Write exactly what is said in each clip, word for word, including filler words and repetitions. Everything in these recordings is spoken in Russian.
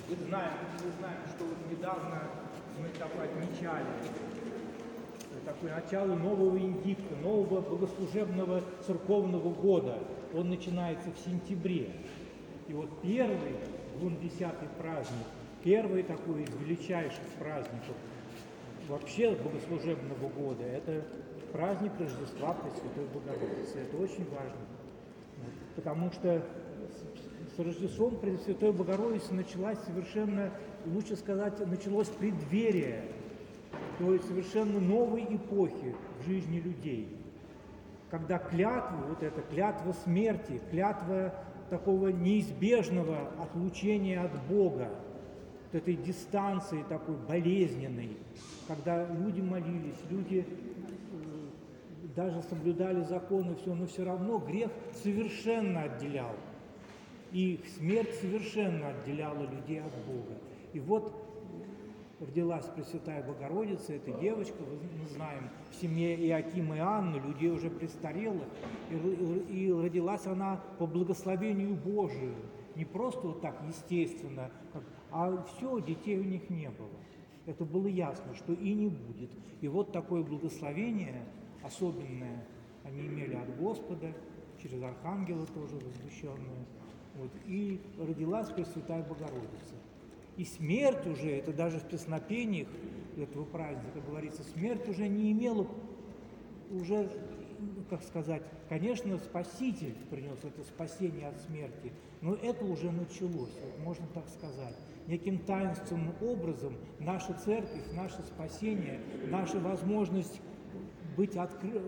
Вы знаете, вы знаете, что вот недавно мы так отмечали такое начало нового индикта, нового богослужебного церковного года. Он начинается в сентябре. И вот первый, двундесятый праздник, первый такой из величайших праздников вообще богослужебного года, это праздник Рождества Пресвятой Богородицы. Это очень важно, потому что с Рождеством Пресвятой Богородицы началась совершенно, лучше сказать, началось преддверие, то есть совершенно новой эпохи в жизни людей, когда клятва, вот эта клятва смерти, клятва такого неизбежного отлучения от Бога, вот этой дистанции такой болезненной, когда люди молились, люди даже соблюдали законы, все, но все равно грех совершенно отделял. И смерть совершенно отделяла людей от Бога. И вот родилась Пресвятая Богородица, эта девочка, мы знаем, в семье Иакима и Анны, людей уже престарелых, и, и родилась она по благословению Божию, не просто вот так естественно, как, а все, детей у них не было. Это было ясно, что и не будет. И вот такое благословение особенное они имели от Господа, через Архангела тоже возвещенное. Вот, и родилась Пресвятая Богородица. И смерть уже, это даже в песнопениях этого праздника говорится, смерть уже не имела, уже, как сказать, конечно, Спаситель принес это спасение от смерти, но это уже началось, вот можно так сказать. Неким таинственным образом наша церковь, наше спасение, наша возможность быть откры...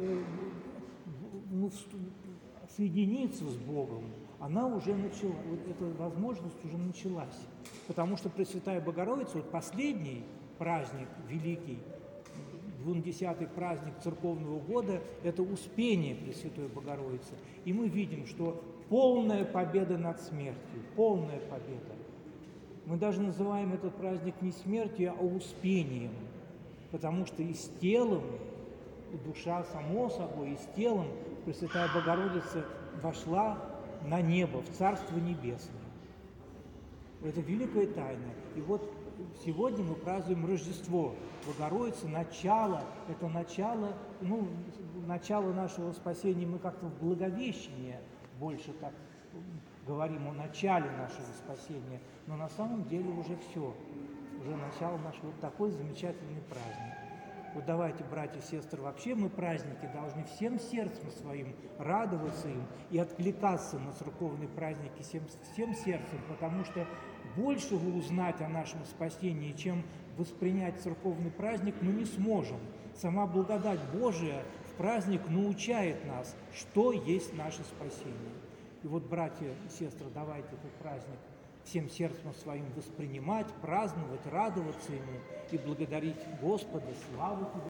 ну, соединиться с Богом, она уже начала, вот эта возможность уже началась. Потому что Пресвятая Богородица, вот последний праздник великий, двундесятый праздник церковного года, это Успение Пресвятой Богородицы. И мы видим, что полная победа над смертью, полная победа. Мы даже называем этот праздник не смертью, а Успением, потому что и с телом, и душа само собой, и с телом Пресвятая Богородица вошла на небо, в Царство Небесное. Это великая тайна. И вот сегодня мы празднуем Рождество Богородицы, начало, это начало, ну, начало нашего спасения, мы как-то в Благовещении больше так говорим о начале нашего спасения, но на самом деле уже все, уже начало нашего, вот такой замечательный праздник. Вот давайте, братья и сестры, вообще мы праздники должны всем сердцем своим радоваться им и откликаться на церковные праздники всем, всем сердцем, потому что больше вы узнать о нашем спасении, чем воспринять церковный праздник, мы не сможем. Сама благодать Божия в праздник научает нас, что есть наше спасение. И вот, братья и сестры, давайте этот праздник всем сердцем своим воспринимать, праздновать, радоваться ему и благодарить Господа, славу Тебе.